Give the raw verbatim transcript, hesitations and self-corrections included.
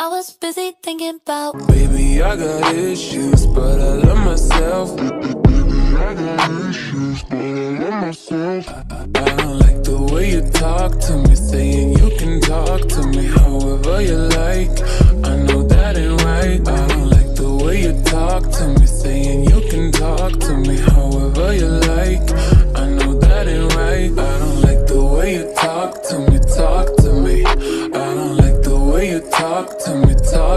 I was busy thinking about. Baby, I got issues, but I love myself. Baby, I got issues, but I love myself. I, I, I don't like the way you talk to me, saying you can talk to me however you like. I know that ain't right. I don't like the way you talk to me, saying you can talk to me however you like. I know that ain't right. I don't like the way you talk to me, talk to me. I don't like the way you talk to me, talk